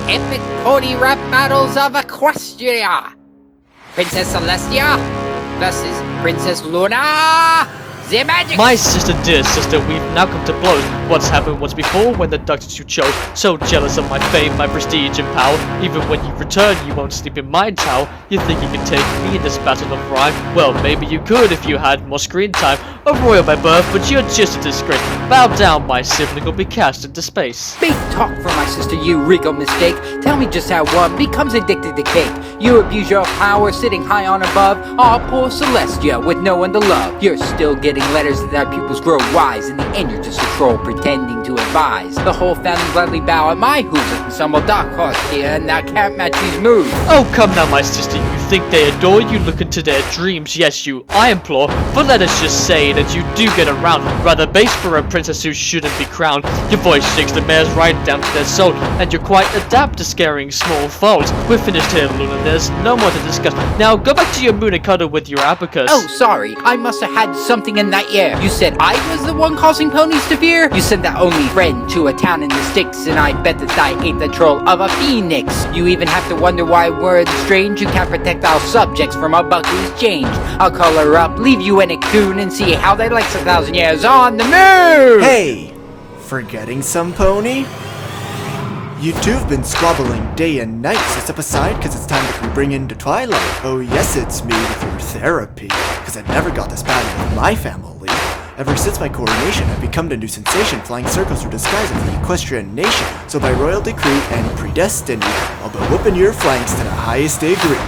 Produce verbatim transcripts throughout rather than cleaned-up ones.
epic pony rap battles of Equestria. Princess Celestia versus Princess Luna. The magic. My sister, dear sister, we've now come to blows. What's happened once before when the ducks you chose. So jealous of my fame, my prestige and power. Even when you return, you won't sleep in my tower. You think you can take me in this battle of rhyme? Well, maybe you could if you had more screen time. A royal by birth, but you're just a disgrace. Bow down, my sibling will be cast into space. Big talk from my sister, you regal mistake. Tell me just how one becomes addicted to cake. You abuse your power, sitting high on above. Aw, poor Celestia, with no one to love. You're still getting letters that our pupils grow wise. In the end, you're just a troll pretending to advise. The whole family gladly bow at my hooves. And some will dark horse here, and that can't match these moves. Oh, come now, my sister, you think they adore you? Look into their dreams, yes, you, I implore. But let us just say that you do get around. Rather base for a princess who shouldn't be crowned. Your voice shakes the mares right down to their soul, and you're quite adept to scaring small foes. We're finished here, Luna, there's no more to discuss. Now go back to your moon and cuddle with your abacus. Oh, sorry, I must have had something in that air. You said I was the one causing ponies to fear? You sent that only friend to a town in the sticks, and I bet that I ain't the troll of a phoenix. You even have to wonder why words strange. You can't protect our subjects from a buck who's changed. I'll call her up, leave you in a coon, and see how they like a thousand years on the moon! Hey! Forgetting some pony? You two have been squabbling day and night, so step aside, cause it's time to bring in the twilight. Oh yes, it's me with your therapy, cause I never got this bad with my family. Ever since my coronation, I've become the new sensation, flying circles through the skies of the equestrian nation. So by royal decree and predestiny, I'll be whooping your flanks to the highest degree.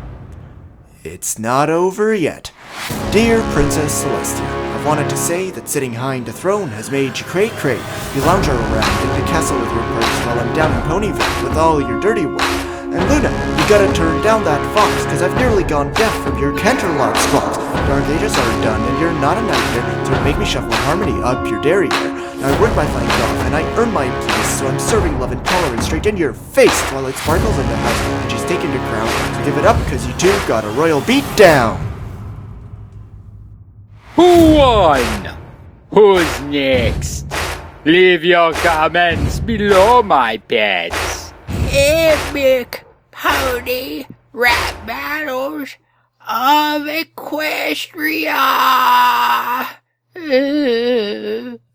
It's not over yet. Dear Princess Celestia, I've wanted to say that sitting high in the throne has made you cray-cray. You lounge around in the castle with your purse while I'm down in Ponyville with all your dirty work. And Luna, you gotta turn down that fox, cause I've nearly gone deaf from your Canterlot squawks. Dark ages are done and you're not a nightmare, so make me shuffle harmony up your derriere. Now I work my flank off and I earn my place, so I'm serving love and tolerance straight in your face. While it sparkles in the house and she's taking your crown, so give it up cause you two got a royal beat down. Who won? Who's next? Leave your comments below, my pets. Epic pony rap battles of Equestria.